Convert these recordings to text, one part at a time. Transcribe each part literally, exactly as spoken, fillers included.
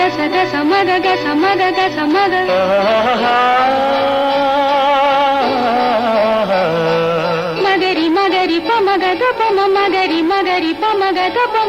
சக சமதக சமதக சமத மகரி மகரி பமகத பம மகரி மகரி பமகத பம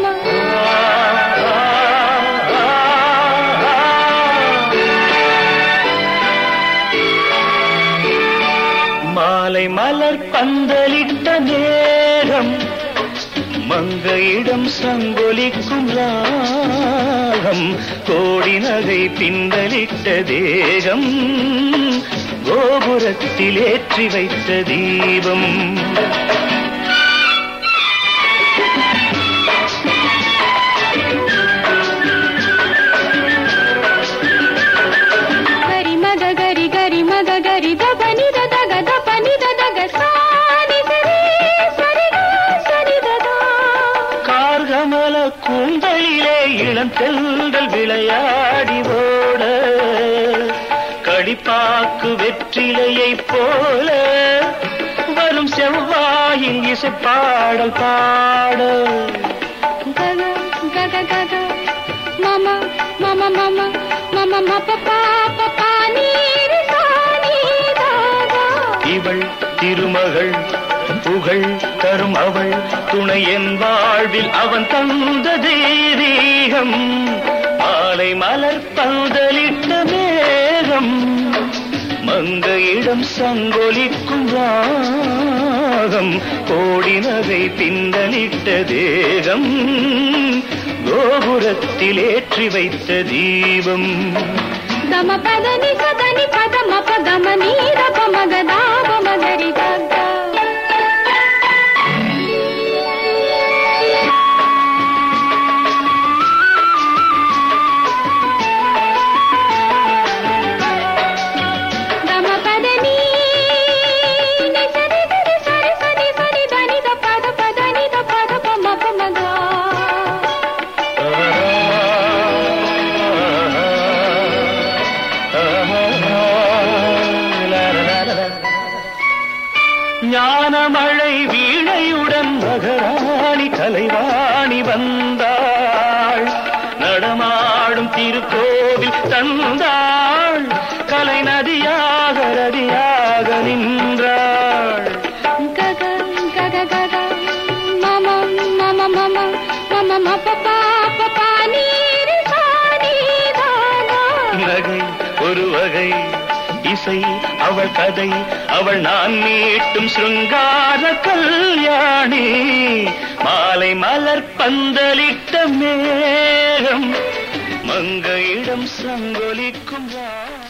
மாலை மலர் பந்தலிட்ட நேரம் மங்கையிடம் சங்கொலிக்கும் ராகம் கோடி நகை பிந்தலிட்ட தேகம் கோபுரத்தில் ஏற்றி வைத்த தீபம் கரி மத கரி கரி மத கரி தபனி ததக தபனி ததக சானி சரி சரி சரி ததா கார்கமல கூந்தலிலே இளந்தெல்கள் விளையாடி ஓட களிப்பாக்கு வெற்றிலையை போல வரும் செவ்வாயில் இசை பாடல் பாட கக கக கக மம மம மம மம மப பாப பானீர் சானி தாதா இவள் திருமகள் புகழ் தரும் அவள் துணை என் வாழ்வில் அவன் தந்த தெய்வீகம் மாலை மலர் பந்தலிட்ட மேகம் மங்கையிடம் சங்கொலிக்கும் ராகம் கோடி நகை பிந்தலிட்ட தேகம் கோபுரத்தில் ஏற்றி வைத்த தீபம் தம பதனி சதனி பதம பதம நீர பமகதாப மகரி ததா ஞானமழை வீணையுடன் மகராணி கலைவாணி வந்தாள் நடமாடும் திருக்கோவில் தந்தாள் கலை நதியாக ரதியாக நின்றாள் கக கக கக மம மம மம மம மப பாப பானீர் சானி தாதா நகை ஒரு வகை இசை அவள் கதை அவள் நான் மீட்டும் சிருங்கார கல்யாணி மாலை மலர் பந்தலிட்ட மேகம் மங்கையிடம் சங்கொலிக்கும்